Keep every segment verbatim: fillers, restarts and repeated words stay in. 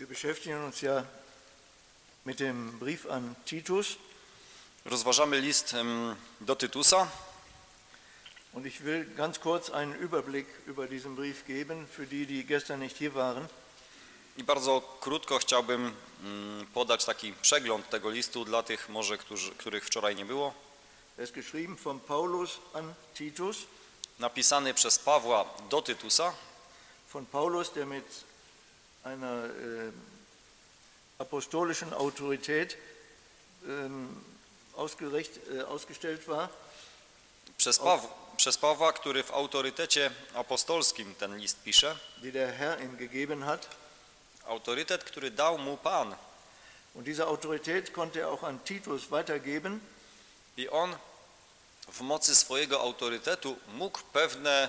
Wir beschäftigen uns ja mit dem Brief an Titus. Rozważamy list do Tytusa. Und ich will ganz kurz einen Überblick über diesen Brief geben, für die, die gestern nicht hier waren. I bardzo krótko chciałbym podać taki przegląd tego listu dla tych może, którzy, których wczoraj nie było. Er ist geschrieben von Paulus an Titus. Napisany przez Pawła do Tytusa. Von Paulus, der mit einer äh, apostolischen Autorität ähm, ausgerecht, äh, ausgestellt war. Przez, Paw przez Pawła, który w autorytecie apostolskim ten list pisze. Die der Herr ihm gegeben hat. Autorytet, który dał mu Pan. Und diese Autorität konnte er auch an Titus weitergeben. I on w mocy swojego autorytetu mógł pewne,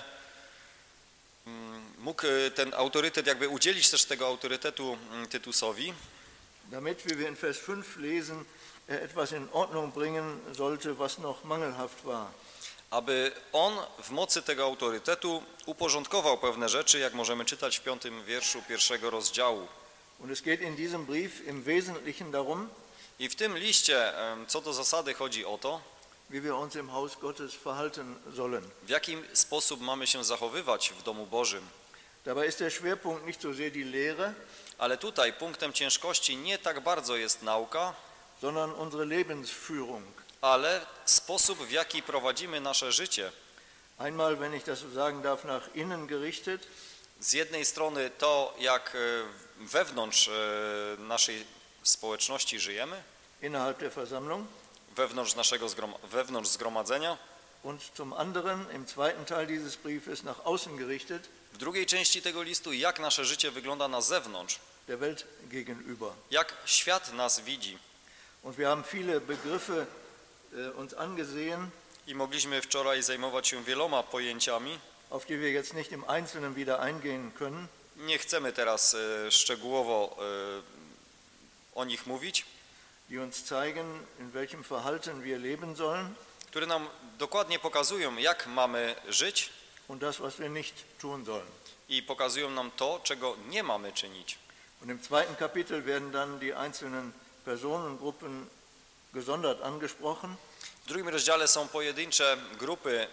mógł ten autorytet jakby udzielić też tego autorytetu Tytusowi. Damit, wie wir in Vers fünf lesen, er etwas in Ordnung bringen sollte, was noch mangelhaft war. Aby on w mocy tego autorytetu uporządkował pewne rzeczy, jak możemy czytać w piątym wierszu pierwszego rozdziału. Und es geht in diesem Brief im Wesentlichen darum, I w tym liście co do zasady chodzi o to, wie wir uns im Haus Gottes verhalten sollen. w jaki sposób mamy się zachowywać w domu Bożym. Dabei ist der Schwerpunkt nicht so sehr die Lehre, Ale tutaj punktem ciężkości nie tak bardzo jest nauka, sondern unsere Lebensführung. ale sposób, w jaki prowadzimy nasze życie. Einmal, wenn ich das so sagen darf, nach innen gerichtet, Z jednej strony to, jak wewnątrz naszej społeczności żyjemy, innerhalb der Versammlung, wewnątrz naszego zgrom wewnątrz zgromadzenia, und zum anderen, im zweiten Teil dieses Briefes, nach außen gerichtet, w drugiej części tego listu, jak nasze życie wygląda na zewnątrz, der Welt gegenüber. jak świat nas widzi. Und wir haben viele Begriffe äh, uns angesehen, I mogliśmy wczoraj zajmować się wieloma pojęciami. auf die wir jetzt nicht im Einzelnen wieder eingehen können. Nie chcemy teraz e, szczegółowo e, o nich mówić, Die uns zeigen, in welchem Verhalten wir leben sollen które nam dokładnie pokazują, jak mamy żyć und das, was wir nicht tun sollen. i pokazują nam to, czego nie mamy czynić. Und im zweiten Kapitel werden dann die einzelnen Personengruppen gesondert angesprochen. W drugim rozdziale są pojedyncze grupy,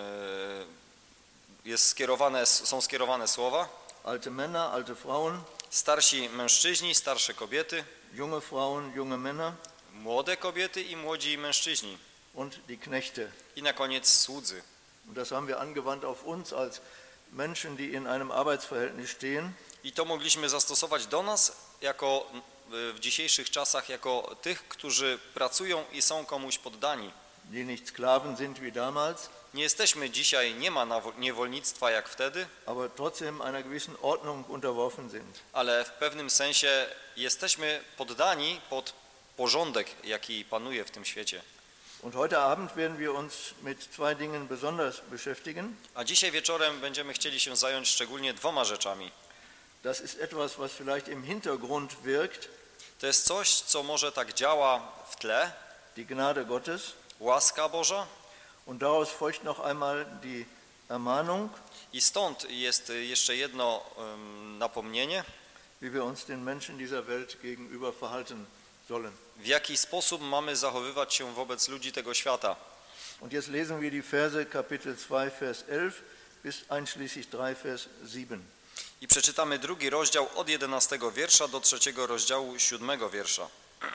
jest skierowane, są skierowane słowa. Alte Männer, alte Frauen, Starsi mężczyźni, starsze kobiety, junge Frauen, junge Männer młode kobiety i młodzi mężczyźni. und die Knechte. I na koniec słudzy. Und das haben wir angewandt auf uns als Menschen, die in einem Arbeitsverhältnis stehen. I to mogliśmy zastosować do nas jako w dzisiejszych czasach jako tych, którzy pracują i są komuś poddani. Die nicht Sklaven sind wie damals, Nie jesteśmy dzisiaj, nie ma niewolnictwa jak wtedy, aber trotzdem einer gewissen Ordnung unterworfen sind. ale w pewnym sensie jesteśmy poddani pod porządek, jaki panuje w tym świecie. Und heute Abend werden wir uns mit zwei Dingen besonders beschäftigen. A dzisiaj wieczorem będziemy chcieli się zająć szczególnie dwoma rzeczami. Das ist etwas, was vielleicht im Hintergrund wirkt, To jest coś, co może tak działa w tle, die Gnade Gottes. łaska Boża, Und daraus folgt noch einmal die Ermahnung, i stąd jest jeszcze jedno um, napomnienie, wie wir uns den Menschen dieser Welt gegenüber verhalten sollen. w jaki sposób mamy zachowywać się wobec ludzi tego świata. Und jetzt lesen wir die Verse Kapitel zwei, Vers elf bis einschließlich drei, Vers sieben. I przeczytamy drugi rozdział od jedenastego wiersza do trzeciego rozdziału siódmego wiersza.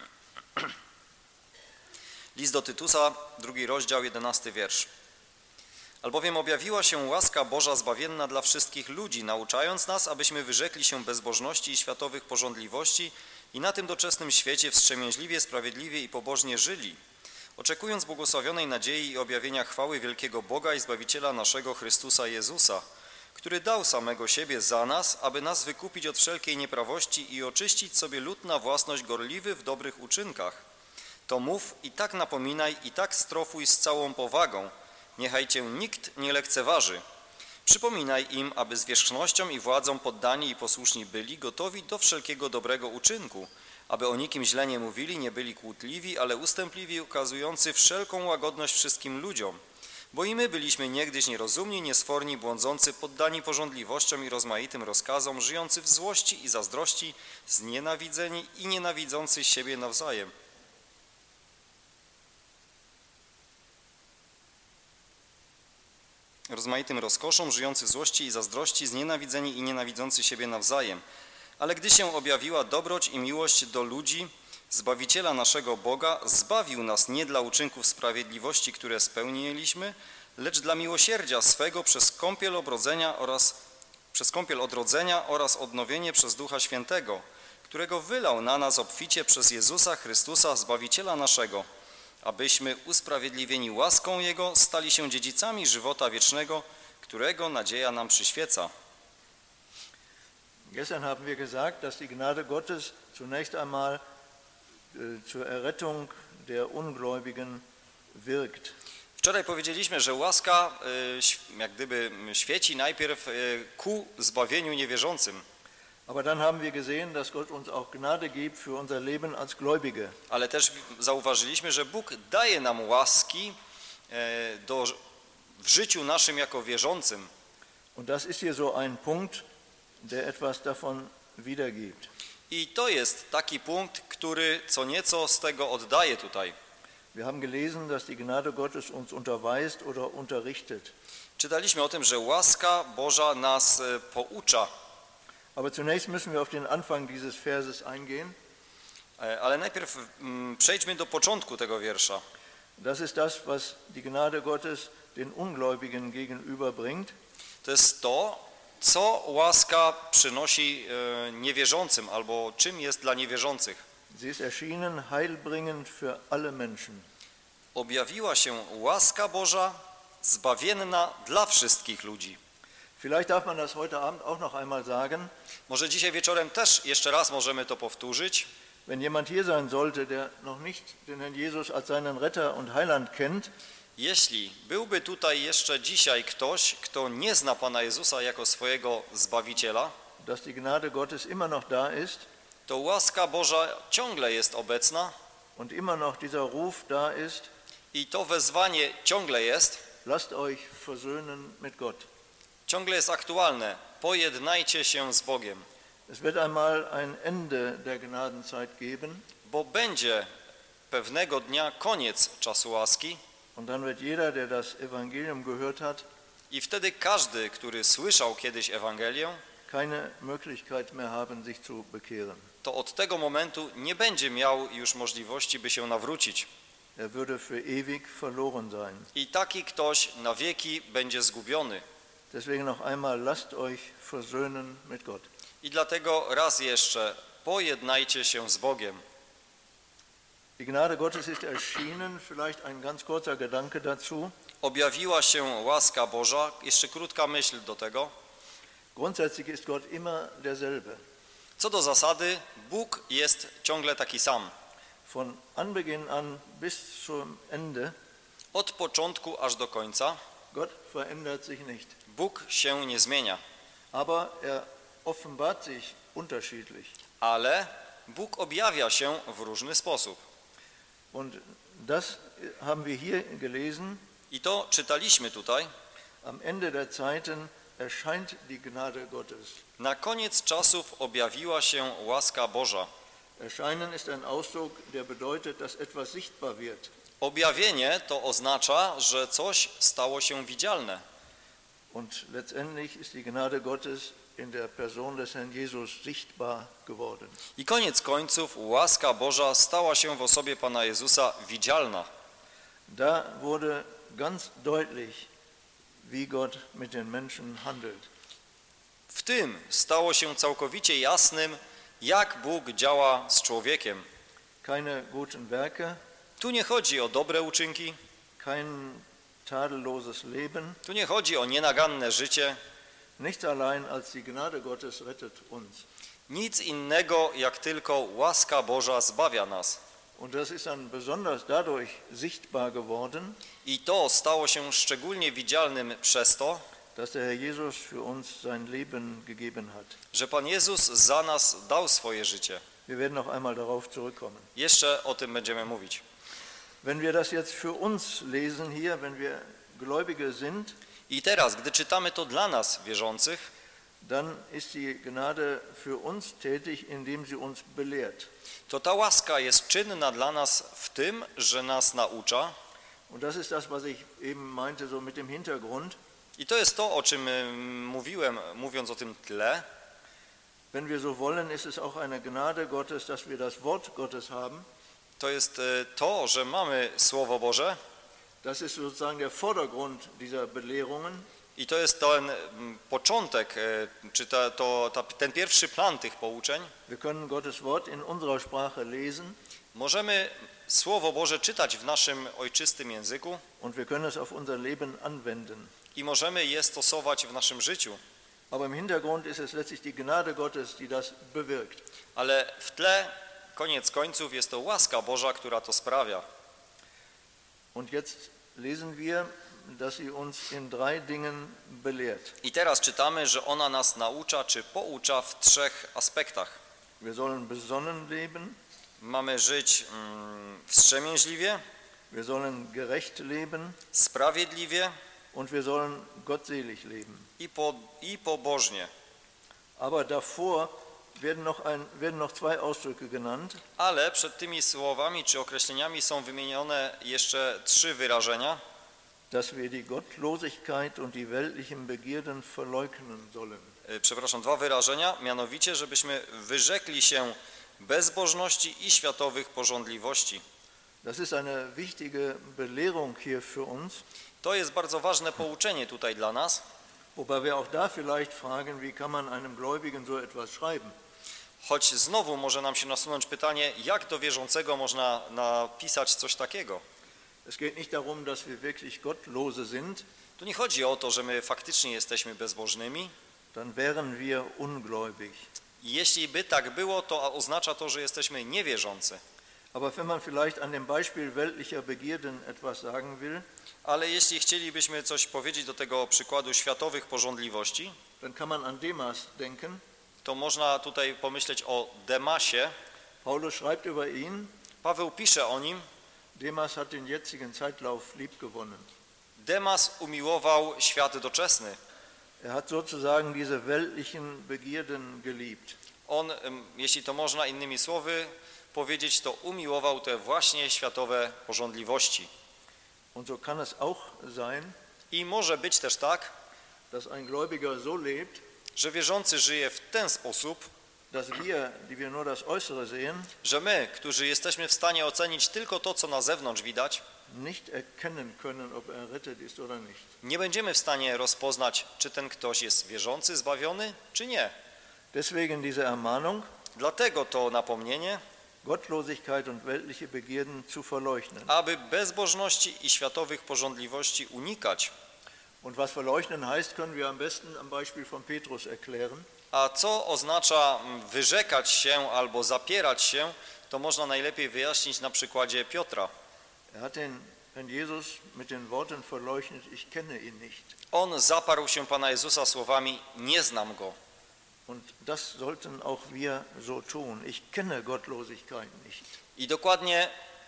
List do Tytusa, drugi rozdział, jedenasty wiersz. Albowiem objawiła się łaska Boża zbawienna dla wszystkich ludzi, nauczając nas, abyśmy wyrzekli się bezbożności i światowych pożądliwości i na tym doczesnym świecie wstrzemięźliwie, sprawiedliwie i pobożnie żyli, oczekując błogosławionej nadziei i objawienia chwały wielkiego Boga i Zbawiciela naszego Chrystusa Jezusa, który dał samego siebie za nas, aby nas wykupić od wszelkiej nieprawości i oczyścić sobie lud na własność gorliwy w dobrych uczynkach. To mów i tak napominaj i tak strofuj z całą powagą, niechaj cię nikt nie lekceważy. Przypominaj im, aby zwierzchnością i władzą poddani i posłuszni byli, gotowi do wszelkiego dobrego uczynku, aby o nikim źle nie mówili, nie byli kłótliwi, ale ustępliwi, ukazujący wszelką łagodność wszystkim ludziom. Bo i my byliśmy niegdyś nierozumni, niesforni, błądzący, poddani pożądliwościom i rozmaitym rozkazom, żyjący w złości i zazdrości, znienawidzeni i nienawidzący siebie nawzajem. Rozmaitym rozkoszom, żyjący w złości i zazdrości, znienawidzeni i nienawidzący siebie nawzajem. Ale gdy się objawiła dobroć i miłość do ludzi, Zbawiciela naszego Boga zbawił nas nie dla uczynków sprawiedliwości, które spełniliśmy, lecz dla miłosierdzia swego przez kąpiel odrodzenia oraz przez kąpiel odrodzenia oraz odnowienie przez Ducha Świętego, którego wylał na nas obficie przez Jezusa Chrystusa, Zbawiciela naszego, abyśmy usprawiedliwieni łaską Jego stali się dziedzicami żywota wiecznego, którego nadzieja nam przyświeca. Gestern haben wir gesagt, dass die Gnade Gottes zunächst einmal zur Errettung der Ungläubigen wirkt. Wczoraj powiedzieliśmy, że łaska jak gdyby świeci najpierw ku zbawieniu niewierzącym. Aber dann haben wir gesehen, dass Gott uns auch Gnade gibt für unser Leben als Gläubige. Ale też zauważyliśmy, że Bóg daje nam łaski do, w życiu naszym jako wierzącym. Und das ist hier so ein Punkt, der etwas davon wiedergibt. I to jest taki punkt, który co nieco z tego oddaje tutaj. Wir haben gelesen, dass die Gnade Gottes uns unterweist oder unterrichtet. Czytaliśmy o tym, że łaska Boża nas poucza. Aber zunächst müssen wir auf den Anfang dieses Verses eingehen. Ale najpierw mm, przejdźmy do początku tego wiersza. Das ist das, was die Gnade Gottes den Ungläubigen gegenüberbringt. To jest to, co łaska przynosi e, niewierzącym, albo czym jest dla niewierzących. Sie ist erschienen, heilbringend für alle Menschen. Objawiła się łaska Boża, zbawienna dla wszystkich ludzi. Vielleicht darf man das heute Abend auch noch einmal sagen. Może dzisiaj wieczorem też jeszcze raz możemy to powtórzyć. Wenn jemand hier sein sollte, der noch nicht den Herrn Jesus als seinen Retter und Heiland kennt, Jeśli byłby tutaj jeszcze dzisiaj ktoś, kto nie zna Pana Jezusa jako swojego Zbawiciela, dass die Gnade Gottes immer noch da ist to łaska Boża ciągle jest obecna und immer noch dieser Ruf da ist, i to wezwanie ciągle jest, lasst euch versöhnen mit Gott. ciągle jest aktualne. Pojednajcie się z Bogiem, Es wird einmal ein Ende der Gnadenzeit geben bo będzie pewnego dnia koniec czasu łaski und dann wird jeder, der das Evangelium gehört hat, i wtedy każdy, który słyszał kiedyś Ewangelię, keine Möglichkeit mehr haben, sich zu bekehren. to od tego momentu nie będzie miał już możliwości, by się nawrócić. Er würde für ewig verloren sein. I taki ktoś na wieki będzie zgubiony. Deswegen noch einmal, lasst euch versöhnen mit Gott. I dlatego raz jeszcze pojednajcie się z Bogiem. Die Gnade Gottes ist erschienen, vielleicht ein ganz kurzer Gedanke dazu. Objawiła się łaska Boża. Jeszcze krótka myśl do tego. Grundsätzlich ist Gott immer derselbe. Co do zasady, Bóg jest ciągle taki sam. Von Anbeginn an bis zum Ende, Od początku aż do końca Gott verändert sich nicht. Bóg się nie zmienia. Aber er offenbart sich unterschiedlich. Ale Bóg objawia się w różny sposób. Und das haben wir hier gelesen. I to czytaliśmy tutaj. Am Ende der Zeiten erscheint die Gnade Gottes. Na koniec czasów objawiła się łaska Boża. Erscheinen ist ein Ausdruck, der bedeutet, dass etwas sichtbar wird. Objawienie to oznacza, że coś stało się widzialne. Und letztendlich ist die Gnade Gottes in der Person des Herrn Jesus sichtbar geworden. I koniec końców łaska Boża stała się w osobie Pana Jezusa widzialna. Da wurde ganz deutlich, wie Gott mit den Menschen handelt. W tym stało się całkowicie jasnym, jak Bóg działa z człowiekiem. Keine guten Werke, Tu nie chodzi o dobre uczynki, kein tadelloses Leben, tu nie chodzi o nienaganne życie, nichts allein als die Gnade Gottes rettet uns. nic innego jak tylko łaska Boża zbawia nas. Und das ist dann besonders dadurch sichtbar geworden, I to stało się szczególnie widzialnym przez to, dass der Herr Jesus für uns sein Leben gegeben hat. że Pan Jezus za nas dał swoje życie. Wir werden noch einmal darauf zurückkommen. Jeszcze o tym będziemy mówić. Wenn wir das jetzt für uns lesen hier, wenn wir Gläubige sind, I teraz, gdy czytamy to dla nas, wierzących, dann ist die Gnade für uns tätig, indem sie uns belehrt. to ta łaska jest czynna dla nas w tym, że nas naucza. Und das ist das, was ich eben meinte, so mit dem Hintergrund. I to jest to, o czym y, mówiłem, mówiąc o tym tle. Wenn wir so wollen, ist es auch eine Gnade Gottes, dass wir das Wort Gottes haben. To jest y, to, że mamy Słowo Boże Das ist sozusagen der Vordergrund dieser Belehrungen. i to jest ten mm, początek, y, czy ta, to, ta, ten pierwszy plan tych pouczeń. Wir können Gottes Wort in unserer Sprache lesen Możemy Słowo Boże czytać w naszym ojczystym języku und wir können es auf unser Leben anwenden. i możemy je stosować w naszym życiu. Aber im Hintergrund ist es letztlich die Gnade Gottes, die das bewirkt. Ale w tle, koniec końców, jest to łaska Boża, która to sprawia. Und jetzt lesen wir, dass sie uns in drei Dingen belehrt. I teraz czytamy, że ona nas naucza, czy poucza w trzech aspektach. Wir sollen besonnen leben, Mamy żyć mm, wstrzemięźliwie, wir sollen gerecht leben sprawiedliwie und wir sollen gottselig leben. i, po, i pobożnie. Aber davor werden noch, ein, werden noch zwei Ausdrücke genannt. Ale przed tymi słowami czy określeniami są wymienione jeszcze trzy wyrażenia. Dass wir die Gottlosigkeit und die weltlichen Begierden verleugnen sollen. E, Przepraszam, dwa wyrażenia, mianowicie, żebyśmy wyrzekli się bezbożności i światowych pożądliwości. Das ist eine wichtige Belehrung hier für uns. To jest bardzo ważne pouczenie tutaj dla nas, Wobei wir auch da vielleicht fragen, wie kann man einem Gläubigen so etwas schreiben? choć znowu może nam się nasunąć pytanie, jak do wierzącego można napisać coś takiego. Es geht nicht darum, dass wir wirklich Gottlose sind, Tu nie chodzi o to, że my faktycznie jesteśmy bezbożnymi. dann wären wir ungläubig. Jeśli by tak było, to oznacza to, że jesteśmy niewierzący. Aber wenn man vielleicht an dem Beispiel weltlicher Begierden etwas sagen will, Ale jeśli chcielibyśmy coś powiedzieć do tego przykładu światowych pożądliwości, dann kann man an Demas denken. to można tutaj pomyśleć o Demasie. Paulus schreibt über ihn, Paweł pisze o nim. Demas hat den jetzigen Zeitlauf liebgewonnen. Demas umiłował świat doczesny. Er hat sozusagen diese weltlichen Begierden geliebt. On, em, jeśli to można innymi słowy powiedzieć, to umiłował te właśnie światowe pożądliwości. Und so kann es auch sein, I może być też tak, dass ein Gläubiger so lebt, że wierzący żyje w ten sposób, dass wir, die wir nur das Äußere sehen, że my, którzy jesteśmy w stanie ocenić tylko to, co na zewnątrz widać, nicht erkennen können, ob er errettet ist oder nicht. nie będziemy w stanie rozpoznać, czy ten ktoś jest wierzący, zbawiony, czy nie. Deswegen diese Ermahnung, Dlatego to napomnienie, Gottlosigkeit und weltliche Begierden zu verleugnen. aby bezbożności i światowych pożądliwości unikać. Und was verleugnen heißt, können wir am besten am Beispiel von Petrus erklären. A co oznacza wyrzekać się albo zapierać się, to można najlepiej wyjaśnić na przykładzie Piotra. Er hat den Herrn Jesus mit den Worten verleugnet, ich kenne ihn nicht. On zaparł się Pana Jezusa słowami, nie znam Go. Und das sollten auch wir so tun. Ich kenne Gottlosigkeit nicht. I dokładnie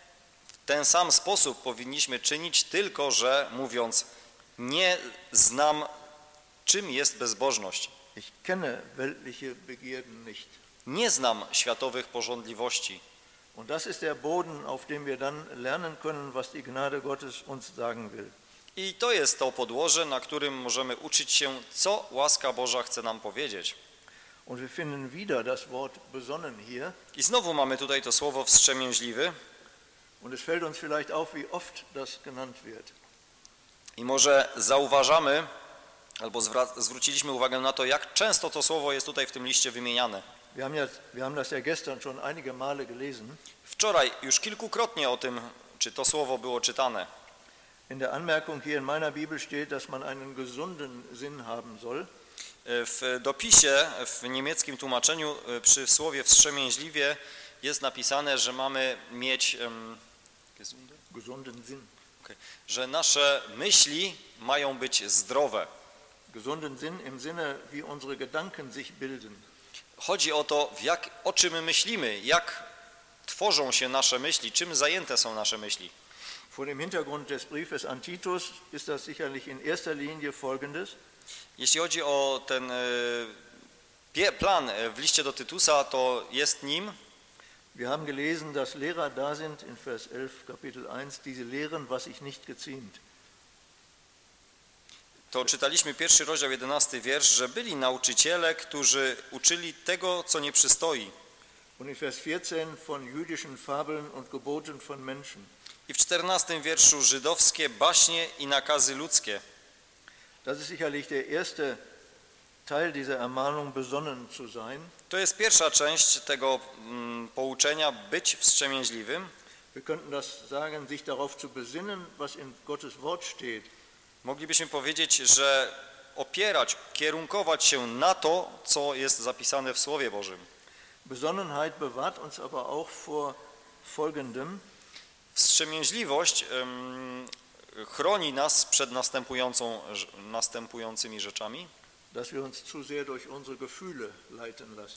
w ten sam sposób powinniśmy czynić, tylko że mówiąc, nie znam, czym jest bezbożność. Ich kenne weltliche Begierden nicht. Nie znam światowych pożądliwości. Und das ist der Boden, auf dem wir dann lernen können, was die Gnade Gottes uns sagen will. I to jest to podłoże, na którym możemy uczyć się, co łaska Boża chce nam powiedzieć. Und wir finden wieder das Wort besonnen hier. I znowu mamy tutaj to słowo wstrzemięźliwy. Und es fällt uns vielleicht auf, wie oft das genannt wird. I może zauważamy, albo zwróciliśmy uwagę na to, jak często to słowo jest tutaj w tym liście wymieniane. Wir haben, ja, wir haben das ja gestern schon einige Male gelesen. Wczoraj już kilkukrotnie o tym, czy to słowo było czytane. In der Anmerkung hier in meiner Bibel steht, dass man einen gesunden Sinn haben soll. W dopisie, w niemieckim tłumaczeniu przy słowie wstrzemięźliwie jest napisane, że mamy mieć um, Gesunden Sinn. okay, że nasze myśli mają być zdrowe. Gesunden Sinn im Sinne, wie unsere Gedanken sich bilden. Chodzi o to, w jak, o czym my myślimy, jak tworzą się nasze myśli, czym zajęte są nasze myśli. Vor dem Hintergrund des Briefes an Titus ist das sicherlich in erster Linie Folgendes. Jeśli chodzi o ten e, pie- plan e, w liście do Tytusa, to jest nim, Wir haben gelesen, dass Lehrer da sind in Vers elf, Kapitel eins, diese lehren, was sich nicht geziemt. to czytaliśmy pierwszy rozdział, jedenasty wiersz, że byli nauczyciele, którzy uczyli tego, co nie przystoi. Und in Vers vierzehn von jüdischen Fabeln und Geboten von Menschen. I w czternastym wierszu żydowskie baśnie i nakazy ludzkie. Das ist sicherlich der erste Teil dieser Ermahnung, besonnen zu sein. To jest pierwsza część tego mm, pouczenia, być wstrzemięźliwym. Wir könnten das sagen, sich darauf zu besinnen, was in Gottes Wort steht. Moglibyśmy powiedzieć, że opierać, kierunkować się na to, co jest zapisane w Słowie Bożym. Besonnenheit bewahrt uns aber auch vor Folgendem. Wstrzemięźliwość ym, chroni nas przed następującą, następującymi rzeczami, Dass wir uns zu sehr durch unsere Gefühle leiten lassen.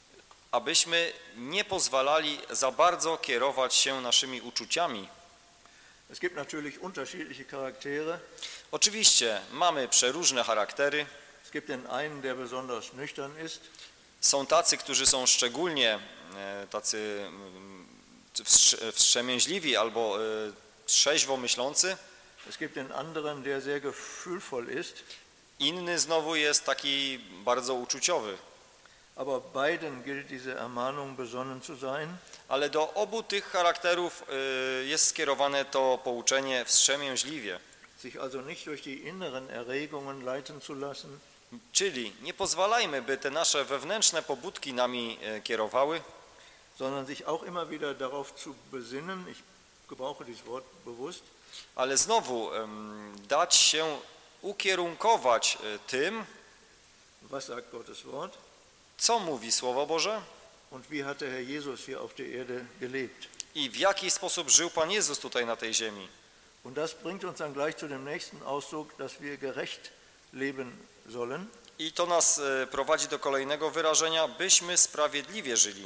abyśmy nie pozwalali za bardzo kierować się naszymi uczuciami. Es gibt natürlich unterschiedliche Charaktere. Oczywiście mamy przeróżne charaktery. Es gibt den einen, der besonders nüchtern ist. Są tacy, którzy są szczególnie e, tacy mm, wstrze- wstrzemięźliwi albo e, trzeźwo myślący. Es gibt den anderen, der sehr gefühlvoll ist. Inny znowu jest taki bardzo uczuciowy. Aber beiden gilt diese Ermahnung, besonnen zu sein. Ale do obu tych charakterów e, jest skierowane to pouczenie wstrzemięźliwie. Sich also nicht durch die inneren Erregungen leiten zu lassen, Czyli nie pozwalajmy, by te nasze wewnętrzne pobudki nami e, kierowały, sondern sich auch immer wieder darauf zu besinnen, ich gebrauche dieses Wort bewusst, ale znowu em, dać się ukierunkować e, tym, was sagt Gottes Wort co mówi Słowo Boże und wie hat der Herr Jesus hier auf der Erde gelebt. i w jaki sposób żył Pan Jezus tutaj na tej ziemi. Und das bringt uns dann gleich zu dem nächsten Ausdruck, dass wir gerecht leben sollen. I to nas e, prowadzi do kolejnego wyrażenia, byśmy sprawiedliwie żyli.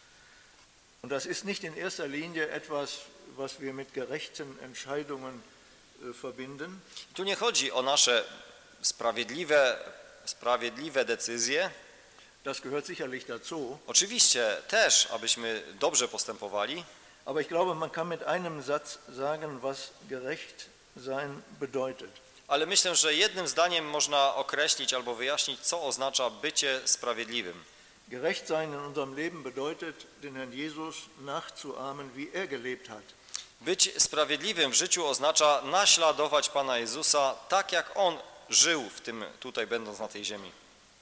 Und das ist nicht in erster Linie etwas, was wir mit gerechten Entscheidungen äh, verbinden, Tu nie chodzi o nasze sprawiedliwe, sprawiedliwe decyzje. das gehört sicherlich dazu, Oczywiście też, abyśmy dobrze postępowali, aber ich glaube, man kann mit einem Satz sagen, was gerecht sein bedeutet. ale myślę, że jednym zdaniem można określić albo wyjaśnić, co oznacza bycie sprawiedliwym. Gerecht sein in unserem Leben bedeutet, den Herrn Jesus nachzuahmen, wie er gelebt hat. Być sprawiedliwym w życiu oznacza naśladować Pana Jezusa tak, jak On żył w tym tutaj, będąc na tej ziemi.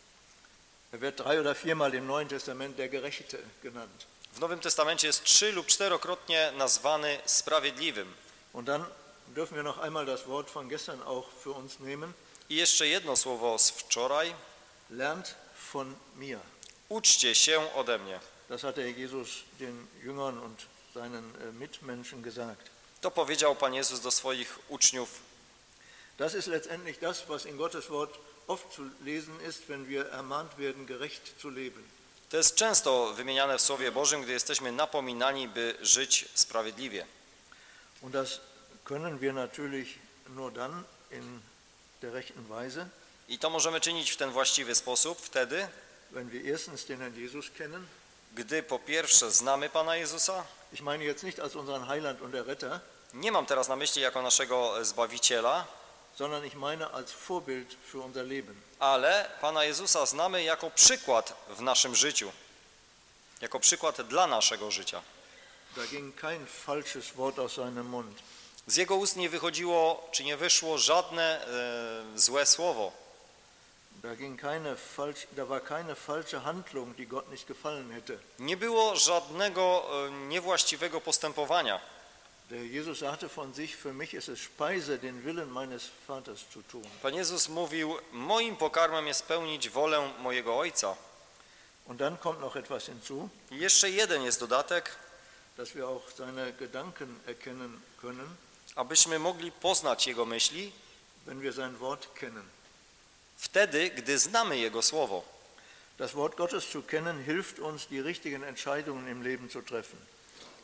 Er wird drei oder viermal im Neuen Testament der Gerechte genannt. W Nowym Testamencie jest trzy lub czterokrotnie nazwany sprawiedliwym. Und dann dürfen wir noch einmal das Wort von gestern auch für uns nehmen. I jeszcze jedno słowo z wczoraj. Lernt von mir. Uczcie się ode mnie. Das hat der Jesus den Jüngern und seinen äh, Mitmenschen gesagt. To powiedział Pan Jezus do swoich uczniów. Das ist letztendlich das, was in Gottes Wort oft zu lesen ist, wenn wir ermahnt werden, gerecht zu leben. To jest często wymieniane w Słowie Bożym, gdy jesteśmy napominani, by żyć sprawiedliwie. Und das können wir natürlich nur dann in der rechten Weise, I to możemy czynić w ten właściwy sposób wtedy, wenn wir erstens den Herrn Jesus kennen. gdy po pierwsze znamy Pana Jezusa. Ich meine jetzt nicht als unseren Heiland und Erretter, Nie mam teraz na myśli jako naszego Zbawiciela, sondern ich meine als Vorbild für unser Leben. ale Pana Jezusa znamy jako przykład w naszym życiu. Jako przykład dla naszego życia. Da ging kein falsches Wort aus seinem Mund. Z Jego ust nie wychodziło, czy nie wyszło żadne e, złe słowo. Da, ging keine falsch, da war keine falsche Handlung, die Gott nicht gefallen hätte. Nie było żadnego e, niewłaściwego postępowania. Der Jesus sagte von sich, für mich ist es Speise, den Willen meines Vaters zu tun. Pan Jezus mówił, moim pokarmem jest pełnić wolę mojego Ojca. Und dann kommt noch etwas hinzu, I jeszcze jeden jest dodatek, dass wir auch seine Gedanken erkennen können, abyśmy mogli poznać Jego myśli wenn wir sein Wort kennen. wtedy, gdy znamy Jego Słowo. Das Wort Gottes zu kennen, hilft uns, die richtigen Entscheidungen im Leben zu treffen.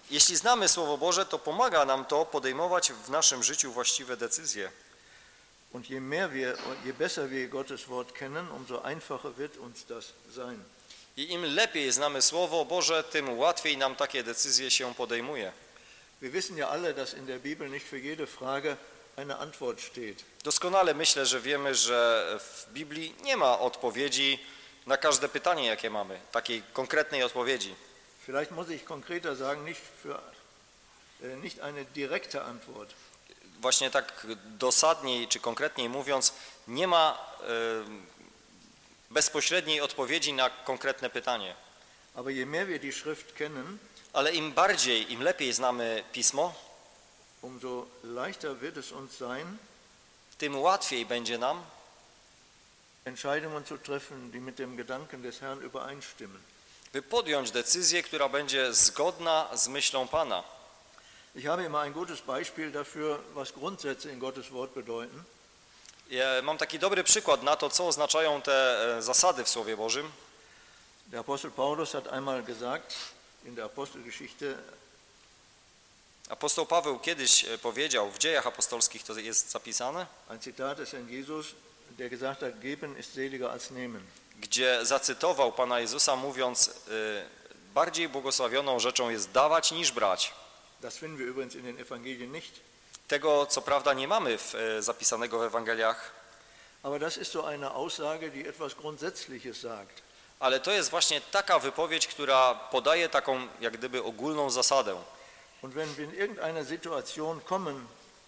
Jeśli znamy Słowo Boże, to pomaga nam to podejmować w naszym życiu właściwe decyzje. Und je mehr wir, je besser wir Gottes Wort kennen, umso einfacher wird uns das sein. I im lepiej znamy Słowo Boże, tym łatwiej nam takie decyzje się podejmuje. Wir wissen ja alle, dass in der Bibel nicht für jede Frage eine Antwort steht. Doskonale myślę, że wiemy, że w Biblii nie ma odpowiedzi na każde pytanie, jakie mamy, takiej konkretnej odpowiedzi. Vielleicht muss ich konkreter sagen, nicht für äh, nicht eine direkte Antwort. Właśnie tak dosadniej czy konkretniej mówiąc, nie ma y, bezpośredniej odpowiedzi na konkretne pytanie. Aber je mehr wir die Schrift kennen, Ale im bardziej, im lepiej znamy Pismo, umso leichter wird es uns sein, tym łatwiej będzie nam Entscheidungen zu treffen, die mit dem Gedanken des Herrn übereinstimmen. by podjąć decyzję, która będzie zgodna z myślą Pana. Ich habe immer ein gutes Beispiel dafür, was Grundsätze in Gottes Wort bedeuten. Ja mam taki dobry przykład na to, co oznaczają te e, zasady w Słowie Bożym. Der Apostel Paulus hat einmal gesagt, in der Apostelgeschichte, Apostoł Paweł kiedyś e, powiedział, w Dziejach Apostolskich to jest zapisane, ein Zitat des Herrn Jesus, der gesagt hat, geben ist seliger als nehmen. gdzie zacytował Pana Jezusa mówiąc, e, bardziej błogosławioną rzeczą jest dawać niż brać. Das finden wir übrigens in den Evangelien nicht. Tego co prawda nie mamy w, e, zapisanego w Ewangeliach, Aber das ist so eine Aussage, die etwas Grundsätzliches sagt. ale to jest właśnie taka wypowiedź, która podaje taką jak gdyby ogólną zasadę. Und wenn wir in irgendeiner Situation kommen,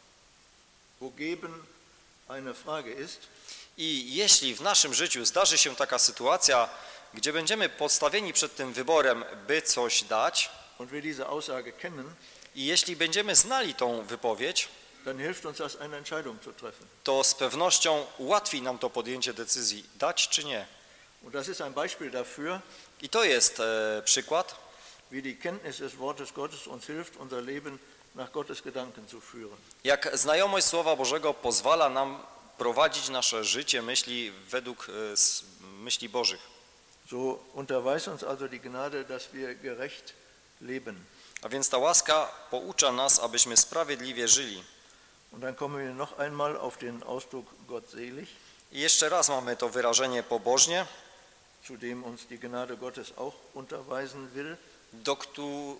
wo geben eine Frage ist, I jeśli w naszym życiu zdarzy się taka sytuacja, gdzie będziemy postawieni przed tym wyborem, by coś dać, und wir diese Aussage kennen, i jeśli będziemy znali tą wypowiedź, dann hilft uns das, eine Entscheidung zu treffen. to z pewnością ułatwi nam to podjęcie decyzji, dać czy nie. Und das ist ein Beispiel dafür, I to jest e, przykład, wie die Kenntnis des Wortes Gottes uns hilft, unser Leben nach Gottes Gedanken zu führen. jak znajomość Słowa Bożego pozwala nam prowadzić nasze życie, myśli według e, s- myśli Bożych. So unterweist uns also die Gnade, dass wir gerecht leben. A więc ta łaska poucza nas, abyśmy sprawiedliwie żyli. Und dann kommen wir noch einmal auf den Ausdruck gottselig, I jeszcze raz mamy to wyrażenie pobożnie, zu dem uns die Gnade Gottes auch unterweisen will. do, któ,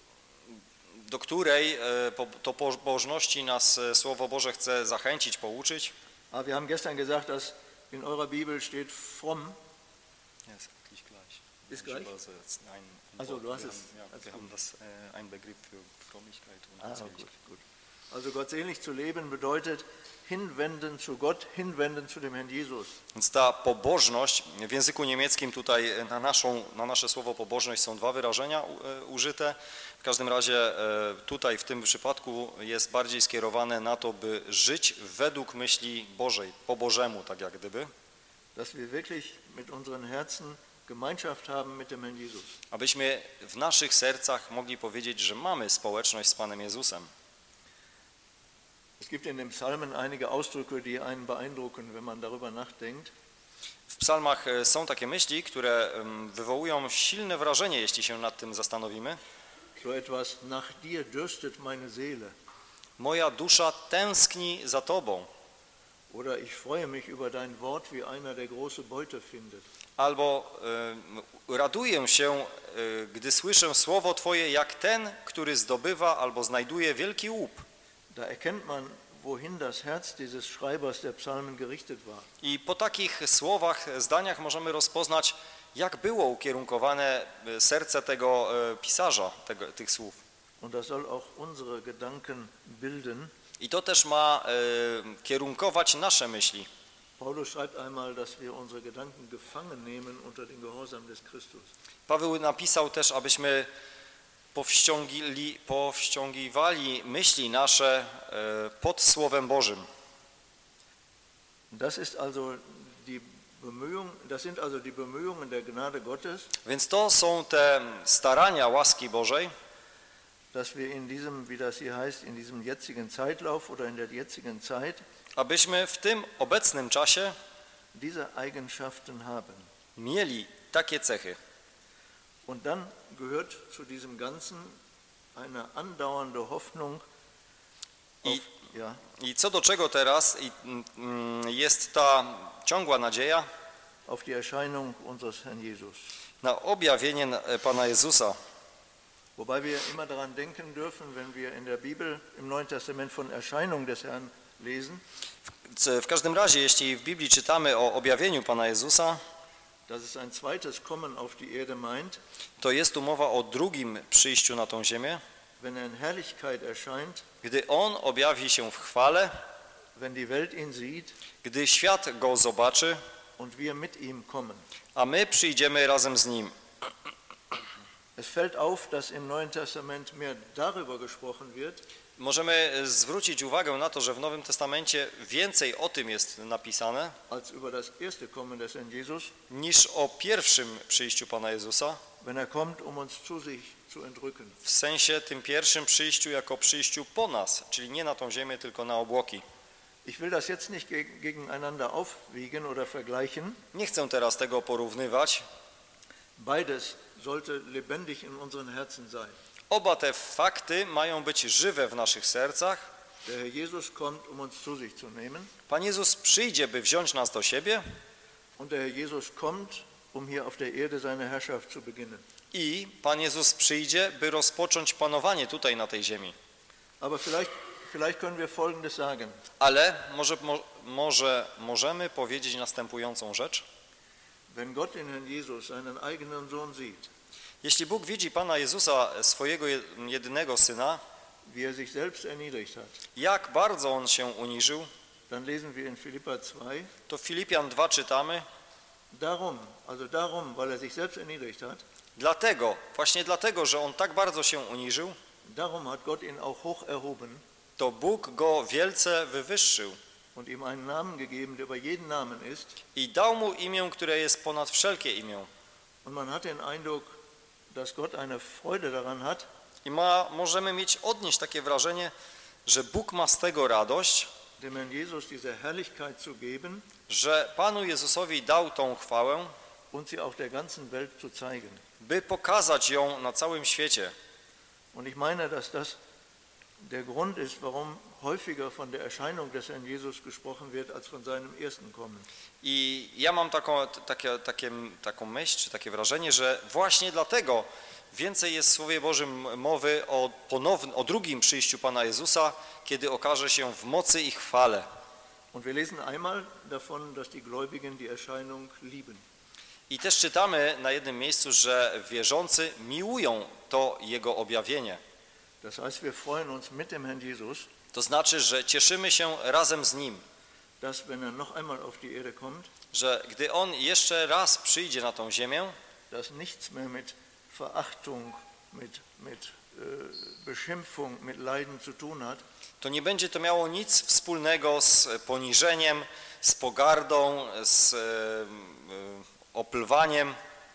do której e, po, to pobożności nas e, Słowo Boże chce zachęcić, pouczyć. Aber wir haben gestern gesagt, dass in eurer Bibel steht fromm. Jest eigentlich gleich. Ist gleich? Also, jetzt ein, ein Also, Wort. du hast wir es haben, ja, als wir gut. haben das, äh, ein Begriff für Frömmigkeit und Ah, Gottseligkeit. gut, gut. Also gottselig zu leben bedeutet hinwenden zu Gott, hinwenden zu dem Herrn Jesus. Więc ta pobożność, w języku niemieckim tutaj na, naszą, na nasze słowo pobożność są dwa wyrażenia u, e, użyte. W każdym razie e, tutaj w tym przypadku jest bardziej skierowane na to, by żyć według myśli Bożej, po Bożemu tak jak gdyby. Dass wir wirklich mit unseren Herzen Gemeinschaft haben mit dem Herrn Jesus. Abyśmy w naszych sercach mogli powiedzieć, że mamy społeczność z Panem Jezusem. Es gibt in den Psalmen einige Ausdrücke, die einen beeindrucken, wenn man darüber nachdenkt. W psalmach e, są takie myśli, które em, wywołują silne wrażenie, jeśli się nad tym zastanowimy. So etwas, nach dir dürstet meine Seele. Moja dusza tęskni za Tobą. Oder ich freue mich über dein Wort, wie einer, der große Beute findet. Albo e, raduję się, e, gdy słyszę słowo Twoje, jak ten, który zdobywa albo znajduje wielki łup. Da erkennt man, wohin das Herz dieses Schreibers der Psalmen gerichtet war. I po takich słowach, zdaniach możemy rozpoznać, jak było ukierunkowane serce tego e, pisarza tego, tych słów. Und das soll auch unsere Gedanken bilden. I to też ma e, kierunkować nasze myśli. Paulus schreibt einmal, dass wir unsere Gedanken gefangen nehmen unter den Gehorsam des Christus. Paweł napisał też, abyśmy powściągili, powściągiwali myśli nasze e, pod Słowem Bożym. Das ist also die Bemühung, das sind also die Bemühungen der Gnade Gottes, Więc to są te starania łaski Bożej, dass wir in diesem, wie das hier heißt, in diesem jetzigen Zeitlauf oder in der jetzigen Zeit abyśmy w tym obecnym czasie diese Eigenschaften haben. mieli takie cechy. Und dann gehört zu diesem Ganzen eine andauernde Hoffnung auf, I, ja, I co do czego teraz i, mm, jest ta ciągła nadzieja auf die Erscheinung unseres Herrn Jesus. na objawienie na- Pana Jezusa. Wobei wir immer daran denken dürfen, wenn wir in der Bibel im Neuen Testament von Erscheinung des Herrn lesen, W każdym razie, jeśli w Biblii czytamy o objawieniu Pana Jezusa, dass es ein zweites Kommen auf die Erde meint, to jest tu mowa o drugim przyjściu na tą ziemię, wenn er in Herrlichkeit erscheint, gdy On objawi się w chwale, wenn die Welt ihn sieht gdy świat Go zobaczy, und wir mit ihm kommen. a my przyjdziemy razem z Nim. Es fällt auf, dass im Neuen Testament mehr darüber gesprochen wird, Możemy zwrócić uwagę na to, że w Nowym Testamencie więcej o tym jest napisane, als über das erste Kommen des Herrn Jesus, niż o pierwszym przyjściu Pana Jezusa, wenn er kommt, um uns zu sich zu entrücken. w sensie tym pierwszym przyjściu jako przyjściu po nas, czyli nie na tą ziemię, tylko na obłoki. Ich will das jetzt nicht geg- gegeneinander aufwiegen oder vergleichen. Nie chcę teraz tego porównywać. Beides sollte lebendig in unseren Herzen sein. Oba te fakty mają być żywe w naszych sercach. Der Herr Jesus kommt, um uns zu sich zu nehmen, Pan Jezus przyjdzie, by wziąć nas do siebie, und der Herr Jesus kommt, um hier auf der Erde seine Herrschaft zu beginnen. i Pan Jezus przyjdzie, by rozpocząć panowanie tutaj na tej ziemi. Aber vielleicht, vielleicht können wir Folgendes sagen. Ale może, mo, może możemy powiedzieć następującą rzecz. Wenn Gott in Herrn Jesus seinen eigenen Sohn sieht, Jeśli Bóg widzi Pana Jezusa, swojego jedynego Syna, wie er sich selbst erniedrigt hat, jak bardzo On się uniżył, dann lesen wir in Philippa zwei, to w Filipian dwa czytamy, darum, also darum, weil er sich selbst erniedrigt hat, dlatego, właśnie dlatego, że On tak bardzo się uniżył, darum hat Gott ihn auch hoch erhoben to Bóg Go wielce wywyższył und ihm einen Namen gegeben, der über jeden Namen ist. i dał Mu imię, które jest ponad wszelkie imię. Und man hat den Eindruck, dass Gott eine Freude daran hat, I ma, możemy mieć, odnieść takie wrażenie, że Bóg ma z tego radość, dem Herrn Jesus diese Herrlichkeit zu geben że Panu Jezusowi dał tą chwałę, und sie auch der ganzen Welt zu zeigen. by pokazać ją na całym świecie. Und ich meine, dass das der Grund ist, warum häufiger von der Erscheinung des Herrn Jesus gesprochen wird, als von seinem ersten Kommen. I ja mam taką, takie, takie, taką myśl, czy takie wrażenie, że właśnie dlatego więcej jest w Słowie Bożym mowy o, ponownym, o drugim przyjściu Pana Jezusa, kiedy okaże się w mocy i chwale. Und wir lesen einmal davon, dass die Gläubigen die Erscheinung lieben. I też czytamy na jednym miejscu, że wierzący miłują to Jego objawienie. Das heißt, wir freuen uns mit dem Herrn Jesus, To znaczy, że cieszymy się razem z Nim, dass, wenn er noch einmal auf die Erde kommt, że gdy On jeszcze raz przyjdzie na tą ziemię, dass nichts mehr mit Verachtung, mit, mit äh, Beschimpfung, mit Leiden zu tun hat, to nie będzie to miało nic wspólnego z poniżeniem, z pogardą, z e, e, opluwaniem.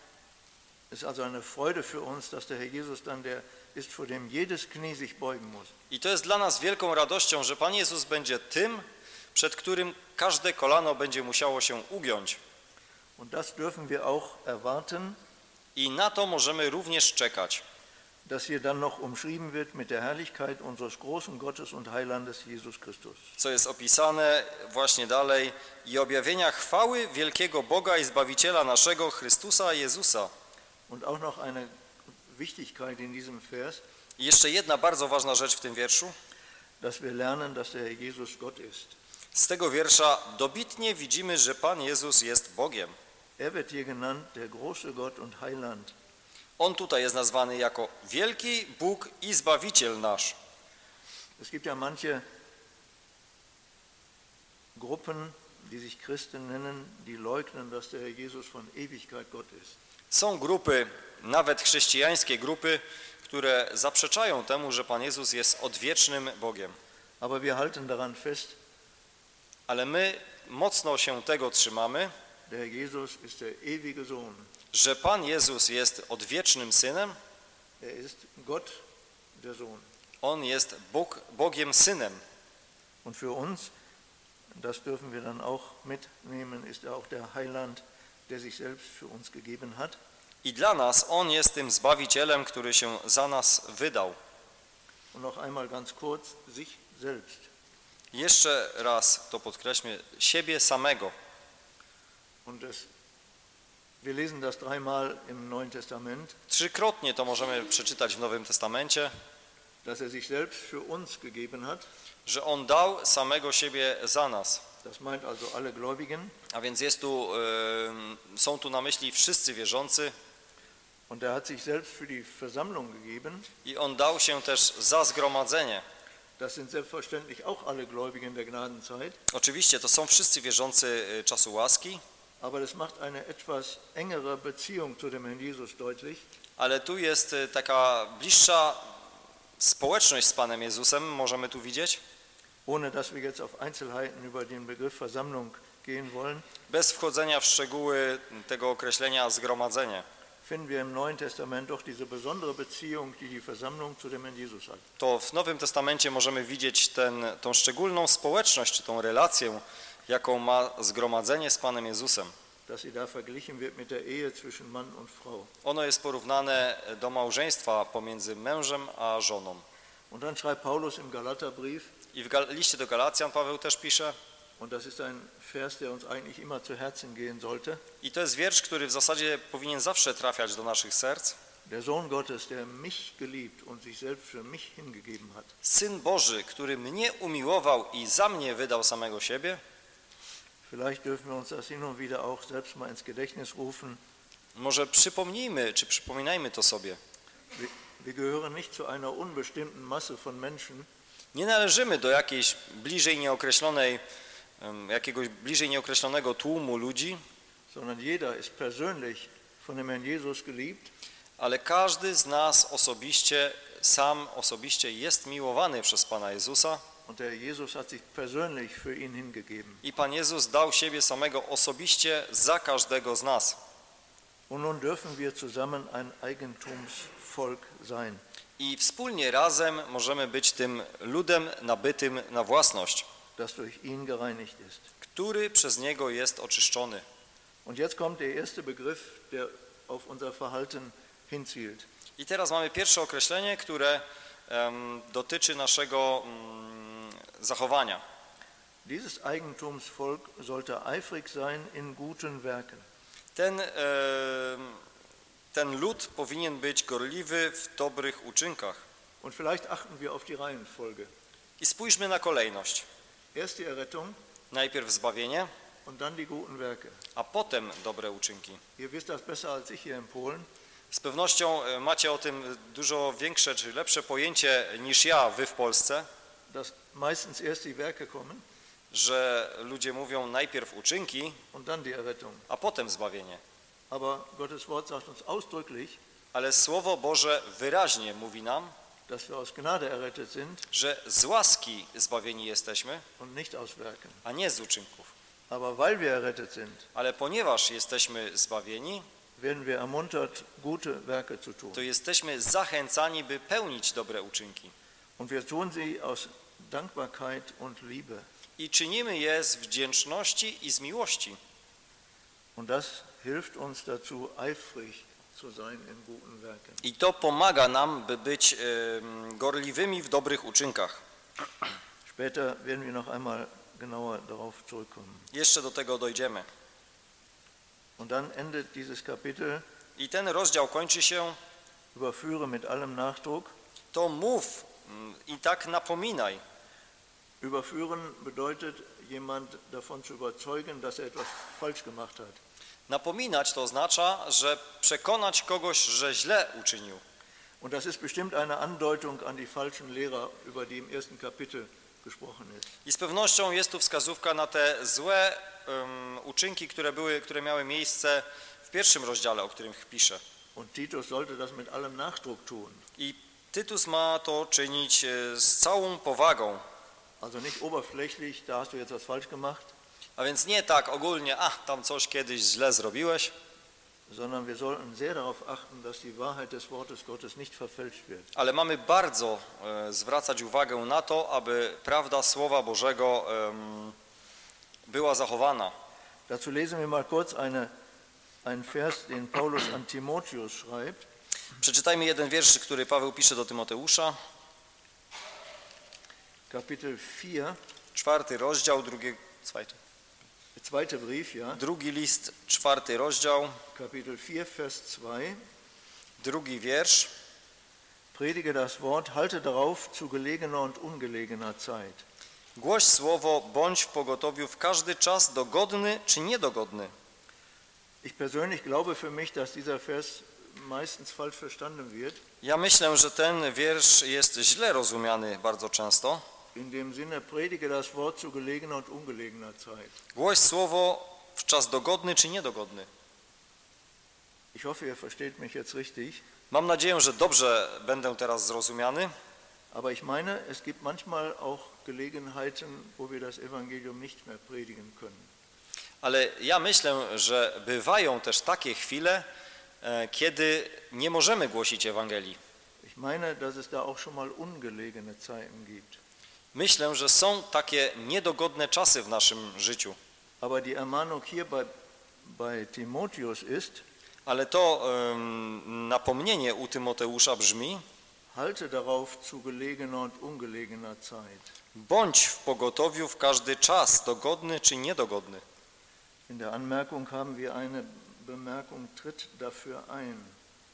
Es ist also eine Freude für uns, dass der Herr Jesus dann der ist, vor dem jedes Knie sich beugen muss. I to jest dla nas wielką radością, że Pan Jezus będzie tym, przed którym każde kolano będzie musiało się ugiąć. Und das dürfen wir auch erwarten, I na to możemy również czekać, dass hier dann noch umschrieben wird mit der Herrlichkeit unseres großen Gottes und Heilandes Jesus Christus. co jest opisane właśnie dalej, i objawienia chwały wielkiego Boga i Zbawiciela naszego Chrystusa Jezusa. Und auch noch eine Wichtigkeit in diesem Vers, I jeszcze jedna bardzo ważna rzecz w tym wierszu. dass wir lernen, dass der Herr Jesus Gott ist. Z tego wiersza dobitnie widzimy, że Pan Jezus jest Bogiem. Er wird hier genannt, der große Gott und Heiland. On tutaj jest nazwany jako wielki Bóg i Zbawiciel nasz. Es gibt ja manche Gruppen, die sich Christen nennen, die leugnen, dass der Herr Jesus von Ewigkeit Gott ist. Są grupy, nawet chrześcijańskie grupy, które zaprzeczają temu, że Pan Jezus jest odwiecznym Bogiem. Aber wir halten daran fest, Ale my mocno się tego trzymamy, der Herr Jesus ist der ewige Sohn. że Pan Jezus jest odwiecznym Synem, Er ist Gott, der Sohn. On jest Bóg, Bogiem Synem. Und für uns, das dürfen wir dann auch mitnehmen, ist er auch der Heiland, der sich selbst für uns gegeben hat. I dla nas On jest tym Zbawicielem, który się za nas wydał. Und noch einmal ganz kurz, sich selbst. Jeszcze raz to podkreślmy, siebie samego. Und das, wir lesen das dreimal im Neuen Testament, Trzykrotnie to możemy przeczytać w Nowym Testamencie, dass er sich selbst für uns gegeben hat. że On dał samego siebie za nas. Das meint also alle Gläubigen. A więc jest tu, y, są tu na myśli wszyscy wierzący Und er hat sich selbst für die Versammlung gegeben. i On dał się też za zgromadzenie. Das sind selbstverständlich auch alle Gläubigen der Gnadenzeit. Oczywiście to są wszyscy wierzący y, czasu łaski, Aber das macht eine etwas engere Beziehung zu dem Herrn Jesus deutlich. ale tu jest y, taka bliższa społeczność z Panem Jezusem, możemy tu widzieć, Ohne dass wir jetzt auf Einzelheiten über den Begriff Versammlung gehen wollen, bez wchodzenia w szczegóły tego określenia zgromadzenie. finden wir im Neuen Testament doch diese besondere Beziehung, die die Versammlung zu dem Herrn Jesus hat. To w Nowym Testamencie możemy widzieć ten, tą szczególną społeczność, czy tą relację, jaką ma zgromadzenie z Panem Jezusem. Dass sie da verglichen wird mit der Ehe zwischen Mann und Frau. Ono jest porównane do małżeństwa pomiędzy mężem a żoną. Und dann schreibt Paulus im Galaterbrief, I w Gal- liście do Galacjan Paweł też pisze, und das ist ein Vers, der uns eigentlich immer zu Herzen gehen sollte, i to jest wiersz, który w zasadzie powinien zawsze trafiać do naszych serc. der Sohn Gottes, der mich geliebt und sich selbst für mich hingegeben hat. Syn Boży, który mnie umiłował i za mnie wydał samego siebie. Vielleicht dürfen wir uns das hin und wieder auch selbst mal ins Gedächtnis rufen. Może przypomnijmy, czy przypominajmy to sobie. Wir, wir gehören nicht zu einer unbestimmten Masse von Menschen, Nie należymy do jakiejś bliżej nieokreślonej, em, jakiegoś bliżej nieokreślonego tłumu ludzi, sondern jeder ist persönlich von dem Herrn Jesus geliebt. ale każdy z nas osobiście, sam osobiście jest miłowany przez Pana Jezusa Und der Jesus hat sich persönlich für ihn hingegeben. i Pan Jezus dał siebie samego osobiście za każdego z nas. Und nun dürfen wir zusammen ein Eigentumsvolk sein. I wspólnie razem możemy być tym ludem nabytym na własność, Das durch ihn gereinigt ist. który przez Niego jest oczyszczony. Und jetzt kommt der erste Begriff, der auf unser Verhalten hinzielt. I teraz mamy pierwsze określenie, które em, dotyczy naszego mm, zachowania. Dieses Eigentumsvolk sollte eifrig sein in guten Werken. Ten, em, ten lud powinien być gorliwy w dobrych uczynkach. Und vielleicht achten wir auf die Reihenfolge. I spójrzmy na kolejność. Erst die Errettung Najpierw zbawienie, und dann die guten Werke. a potem dobre uczynki. Ihr wisst das besser als ich hier in Polen. Z pewnością e, macie o tym dużo większe czy lepsze pojęcie niż ja, wy w Polsce, Dass meistens erst die Werke kommen że ludzie mówią najpierw uczynki, und dann die Errettung. a potem zbawienie. Aber Gottes Wort sagt uns ausdrücklich, Ale Słowo Boże wyraźnie mówi nam, dass wir aus Gnade errettet sind że z łaski zbawieni jesteśmy, und nicht aus Werken. a nie z uczynków. Aber weil wir errettet sind, Ale ponieważ jesteśmy zbawieni, werden wir ermuntert, gute Werke zu tun. to jesteśmy zachęcani, by pełnić dobre uczynki. Und wir tun sie aus Dankbarkeit und Liebe. I czynimy je z wdzięczności i z miłości. Und das hilft uns dazu, eifrig zu sein in guten Werken. I to pomaga nam, by być e, gorliwymi w dobrych uczynkach. Später werden wir noch einmal genauer darauf zurückkommen. Jeszcze do tego dojdziemy. Und dann endet dieses Kapitel, I ten rozdział kończy się, überführe mit allem Nachdruck. to mów mm, i tak napominaj. Überführen bedeutet, jemand davon zu überzeugen, dass er etwas falsch gemacht hat. Napominać to oznacza, że przekonać kogoś, że źle uczynił. Und das ist bestimmt eine Andeutung an die falschen Lehrer, über die im ersten Kapitel gesprochen ist. I z pewnością jest tu wskazówka na te złe um, uczynki, które były, które miały miejsce w pierwszym rozdziale, o którym piszę. Und Titus sollte das mit allem Nachdruck tun. I Tytus ma to czynić e, z całą powagą. Also nicht oberflächlich, da hast du jetzt was falsch gemacht, A więc nie tak ogólnie, a tam coś kiedyś źle zrobiłeś, sondern wir sollten sehr darauf achten, dass die Wahrheit des Wortes Gottes nicht verfälscht wird. ale mamy bardzo e, zwracać uwagę na to, aby prawda Słowa Bożego em, była zachowana. Dazu lesen wir mal kurz eine, einen Vers, den Paulus an Timotheus schreibt. Przeczytajmy jeden wiersz, który Paweł pisze do Tymoteusza. Kapitel vier, czwarty rozdział, drugi, zweite. zweiter Brief, ja, drugi list, czwarty rozdział, Kapitel vier, Vers zwei. drugi wiersz. Predige das Wort, halte darauf zu gelegener und ungelegener Zeit. Głoś słowo, bądź w pogotowiu w każdy czas, dogodny czy niedogodny. Ich persönlich glaube für mich, dass dieser Vers meistens falsch verstanden wird. Ja myślę, że ten wiersz jest źle rozumiany bardzo często. In dem Sinne, predige das Wort zu gelegener und ungelegener Zeit. Głoś słowo w czas dogodny czy niedogodny. Ich hoffe, ihr versteht mich jetzt richtig. Mam nadzieję, że dobrze będę teraz zrozumiany, Aber ich meine, es gibt manchmal auch Gelegenheiten, wo wir das Evangelium nicht mehr predigen können. ale ja myślę, że bywają też takie chwile, e, kiedy nie możemy głosić Ewangelii. Ich meine, dass es da auch schon mal ungelegene Zeiten gibt. Myślę, że są takie niedogodne czasy w naszym życiu, Aber die Ermahnung hier bei, bei Timotheus ist, ale to em, napomnienie u Tymoteusza brzmi: halte darauf zu gelegener und ungelegener Zeit. bądź w pogotowiu w każdy czas, dogodny czy niedogodny. In der Anmerkung haben wir eine Bemerkung, tritt dafür ein.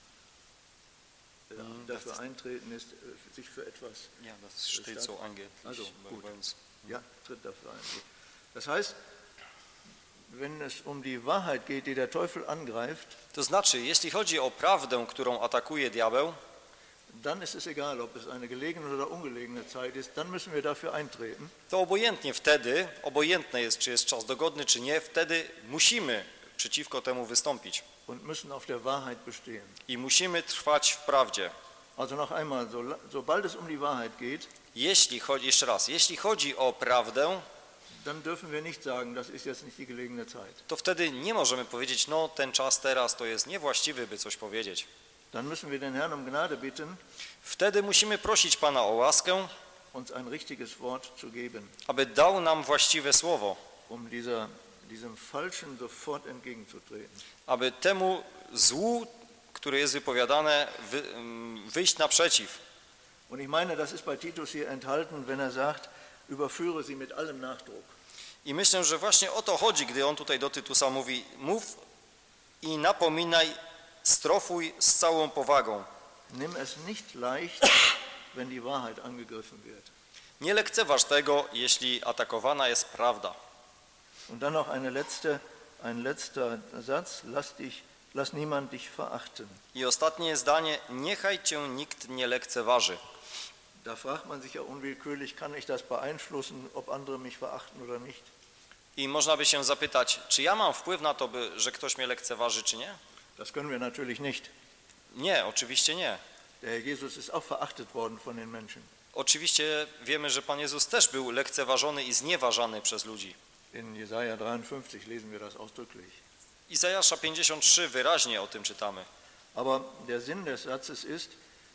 Ja, dafür eintreten ist, äh, sich für etwas, Ja, das steht so angeblich Also, bei- gut. bei uns. ja, tritt dafür ein. Das heißt, wenn es um die Wahrheit geht, die der Teufel angreift, To znaczy, jeśli chodzi o prawdę, którą atakuje diabeł, dann ist es egal, ob es eine gelegene oder ungelegene Zeit ist, dann müssen wir dafür eintreten. to obojętnie wtedy, obojętne jest, czy jest czas dogodny, czy nie, wtedy musimy przeciwko temu wystąpić Und müssen auf der Wahrheit bestehen. i musimy trwać w prawdzie. Also noch einmal, so, sobald es um die Wahrheit geht, Jeśli chodzi, jeszcze raz, jeśli chodzi o prawdę, dann dürfen wir nicht sagen, das ist jetzt nicht die gelegene Zeit. to wtedy nie możemy powiedzieć, no ten czas teraz to jest niewłaściwy, by coś powiedzieć. Dann müssen wir den Herrn um Gnade bitten, Wtedy musimy prosić Pana o łaskę, uns ein richtiges Wort zu geben, aby dał nam właściwe słowo, um dieser, diesem Falschen sofort entgegenzutreten. aby temu złu, które jest wypowiadane, wy, wyjść naprzeciw. Und ich meine, das ist bei Titus hier enthalten, wenn er sagt, überführe sie mit allem Nachdruck. I myślę, że właśnie o to chodzi, gdy on tutaj do Tytusa mówi: mów i napominaj, strofuj z całą powagą. Nimm es nicht leicht, wenn die Wahrheit angegriffen wird. Nie lekceważ tego, jeśli atakowana jest prawda. Und dann noch eine letzte, ein letzter Satz, lass, dich, lass niemand dich verachten. I ostatnie zdanie: niechaj cię nikt nie lekceważy. Da fragt man sich ja unwillkürlich, kann ich das beeinflussen, ob andere mich verachten oder nicht? I można by się zapytać, czy ja mam wpływ na to, by, że ktoś mnie lekceważy, czy nie? Das können wir natürlich nicht. Nie, oczywiście nie. Der Herr Jesus ist auch verachtet worden von den Menschen. Oczywiście wiemy, że Pan Jezus też był lekceważony i znieważany przez ludzi. In Jesaja dreiundfünfzig lesen wir das ausdrücklich. Izajasza pięćdziesiąt trzy wyraźnie o tym czytamy. Aber der Sinn des Satzes ist,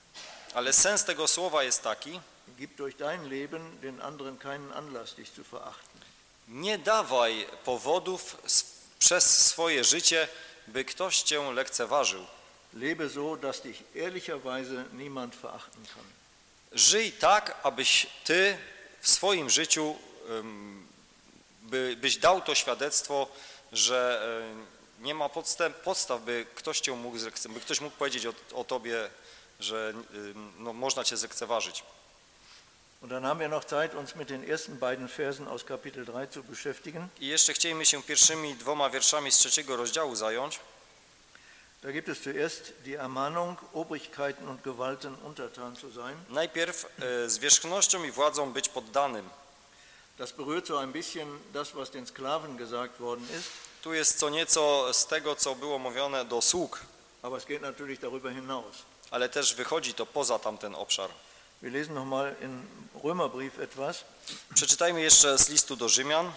Ale sens tego słowa jest taki: gib durch dein Leben den anderen keinen Anlass, dich zu verachten. nie dawaj powodów s- przez swoje życie, by ktoś cię lekceważył. Lebe so, dass dich ehrlicherweise niemand verachten kann. Żyj tak, abyś ty w swoim życiu, ym, by, byś dał to świadectwo, że y, nie ma podstaw, podstaw by ktoś cię mógł, zlekce- by ktoś mógł powiedzieć o, o tobie, że y, no, można cię zlekceważyć. Und dann haben wir noch Zeit, uns mit den ersten beiden Versen aus Kapitel drei zu beschäftigen. I jeszcze chcielibyśmy się pierwszymi dwoma wierszami z trzeciego rozdziału zająć. Da gibt es zuerst die Ermahnung, Obrigkeiten und Gewalten untertan zu sein. Najpierw y, z wierzchnością i władzą być poddanym. Das berührt so ein bisschen das, was den Sklaven gesagt worden ist, Tu jest co nieco z tego, co było mówione do sług, aber es geht natürlich darüber hinaus. ale też wychodzi to poza tamten obszar. Wir lesen nochmal in Römerbrief etwas. Przeczytajmy jeszcze z listu do Rzymian.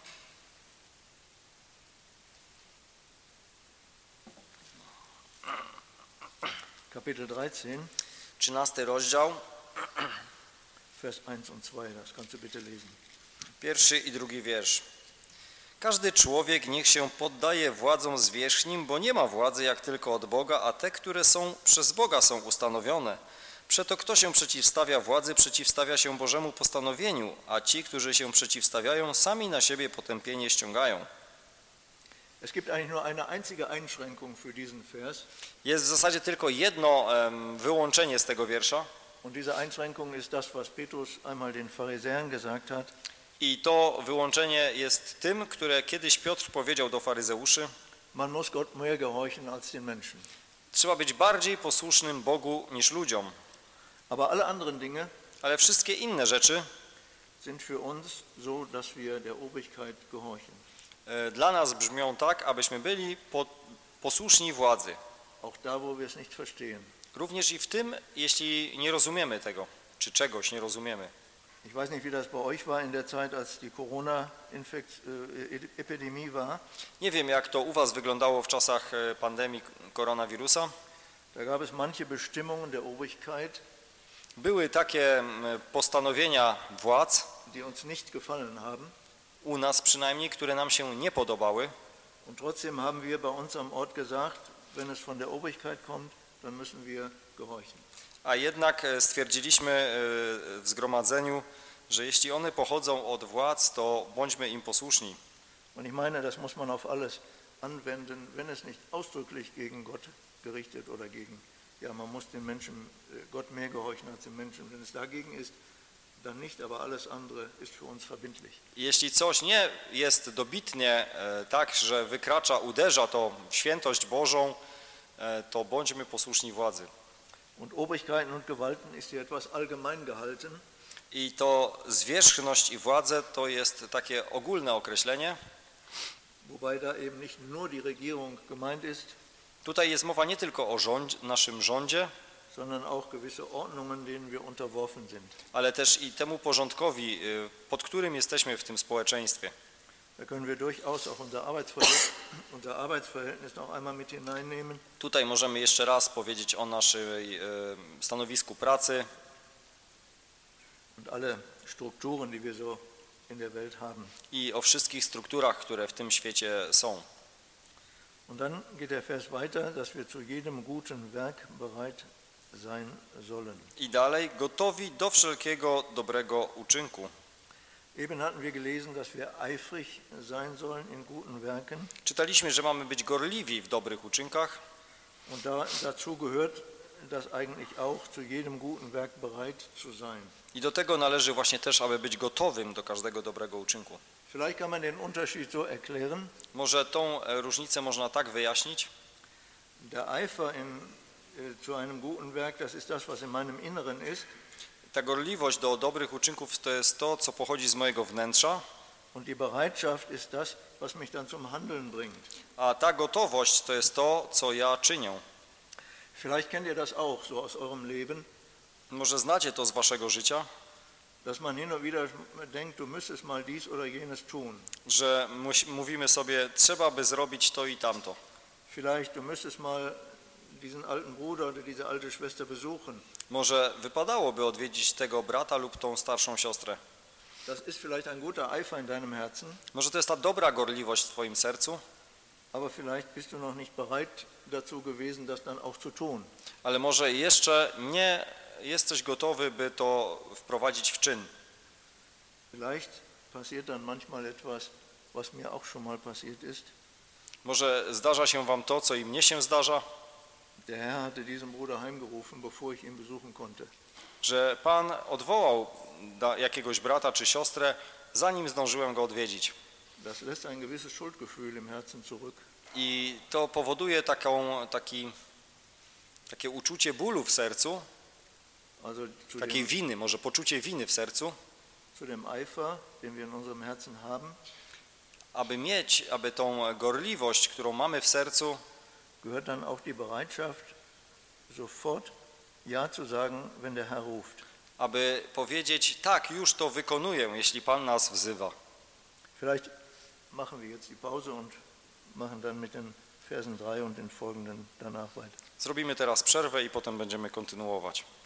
Kapitel dreizehn, trzynasty rozdział, Vers eins und zwei, das kannst du bitte lesen. pierwszy i drugi wiersz. Każdy człowiek niech się poddaje władzom zwierzchnim, bo nie ma władzy jak tylko od Boga, a te, które są przez Boga są ustanowione. Przeto kto się przeciwstawia władzy, przeciwstawia się Bożemu postanowieniu, a ci, którzy się przeciwstawiają, sami na siebie potępienie ściągają. Es gibt eigentlich nur eine einzige Einschränkung für diesen Vers. Jest w zasadzie tylko jedno em, wyłączenie z tego wiersza. Und diese Einschränkung ist das, was Petrus einmal den Pharisäern gesagt hat. I to wyłączenie jest tym, które kiedyś Piotr powiedział do faryzeuszy. Man muss Gott mehr gehorchen als den Menschen. Trzeba być bardziej posłusznym Bogu niż ludziom. Aber alle anderen Dinge Ale wszystkie inne rzeczy sind für uns so, dass wir der Obrigkeit gehorchen. e, dla nas brzmią tak, abyśmy byli po, posłuszni władzy. Auch da, wo wir es nicht verstehen. Również i w tym, jeśli nie rozumiemy tego, czy czegoś nie rozumiemy. Ich weiß nicht, wie das bei euch war in der Zeit, als die Corona-Epidemie war. Nie wiem, jak to u was wyglądało w czasach e, pandemii koronawirusa. Da gab es manche Bestimmungen der Obrigkeit, Były takie m, postanowienia władz, die uns nicht gefallen haben. u nas przynajmniej, które nam się nie podobały. Und trotzdem haben wir bei uns am Ort gesagt, wenn es von der Obrigkeit kommt, dann müssen wir gehorchen. A jednak e, stwierdziliśmy e, w zgromadzeniu, że jeśli one pochodzą od władz, to bądźmy im posłuszni. Und ich meine, das muss man auf alles anwenden, wenn es nicht ausdrücklich gegen Gott gerichtet oder gegen, ja, man muss den Menschen, Gott mehr gehorchen als den Menschen. Wenn es dagegen ist, dann nicht, aber alles andere ist für uns verbindlich. Jeśli coś nie jest dobitnie e, tak, że wykracza, uderza to w świętość Bożą, e, to bądźmy posłuszni władzy. Und Obrigkeiten und Gewalten ist ja etwas allgemein gehalten. I to zwierzchność i władzę to jest takie ogólne określenie. Wobei da eben nicht nur die Regierung gemeint ist, Tutaj jest mowa nie tylko o rząd, naszym rządzie, sondern auch gewisse Ordnungen, denen wir unterworfen sind. ale też i temu porządkowi, y, pod którym jesteśmy w tym społeczeństwie. Da können wir durchaus auch unser Arbeitsverhältnis, unser Arbeitsverhältnis noch einmal mit hineinnehmen. Tutaj możemy jeszcze raz powiedzieć o naszej y, stanowisku pracy Und alle Strukturen, die wir so in der Welt haben. i o wszystkich strukturach, które w tym świecie są. Und dann geht der Vers weiter, dass wir zu jedem guten Werk bereit sein sollen. I dalej, gotowi do wszelkiego dobrego uczynku. Eben hatten wir gelesen, dass wir eifrig sein sollen in guten Werken. Czytaliśmy, że mamy być gorliwi w dobrych uczynkach. Und da, dazu gehört das eigentlich auch, zu jedem guten Werk bereit zu sein. I do tego należy właśnie też, aby być gotowym do każdego dobrego uczynku. Vielleicht kann man den Unterschied so erklären. Może tą e, różnicę można tak wyjaśnić. Der Eifer in, äh, zu einem guten Werk, das ist das, was in meinem Inneren ist. Ta gorliwość do dobrych uczynków to jest to, co pochodzi z mojego wnętrza, Und die Bereitschaft ist das, was mich dann zum Handeln bringt. a ta gotowość to jest to, co ja czynię. Vielleicht kennt ihr das auch so aus eurem Leben, Może znacie to z waszego życia, dass man hin und wieder denkt, du müsstest mal dies oder jenes tun. że musi- mówimy sobie, trzeba by zrobić to i tamto. Vielleicht du müsstest mal diesen alten Bruder oder diese alte Schwester besuchen. Może wypadałoby odwiedzić tego brata lub tą starszą siostrę. Das ist vielleicht ein guter Eifer in deinem Herzen, Może to jest ta dobra gorliwość w twoim sercu, aber vielleicht bist du noch nicht bereit dazu gewesen, das dann auch zu tun. ale może jeszcze nie jesteś gotowy, by to wprowadzić w czyn. Vielleicht passiert dann manchmal etwas, was mir auch schon mal passiert ist. Może zdarza się wam to, co i mnie się zdarza, Der Herr hatte diesen Bruder heimgerufen, bevor ich ihn besuchen konnte. że Pan odwołał da- jakiegoś brata czy siostrę, zanim zdążyłem go odwiedzić. Das lässt ein gewisses Schuldgefühl im Herzen zurück. I to powoduje taką, taki, takie uczucie bólu w sercu, Also zu takiej dem, winy, może poczucie winy w sercu, zu dem Eifer, den wir in unserem Herzen haben, aby mieć, aby tą gorliwość, którą mamy w sercu, gehört dann auch die Bereitschaft, sofort Ja zu sagen, wenn der Herr ruft. aby powiedzieć, tak, już to wykonuję, jeśli Pan nas wzywa. Vielleicht machen wir jetzt die Pause und machen dann mit den Versen drei und den folgenden danach weiter. Zrobimy teraz przerwę i potem będziemy kontynuować.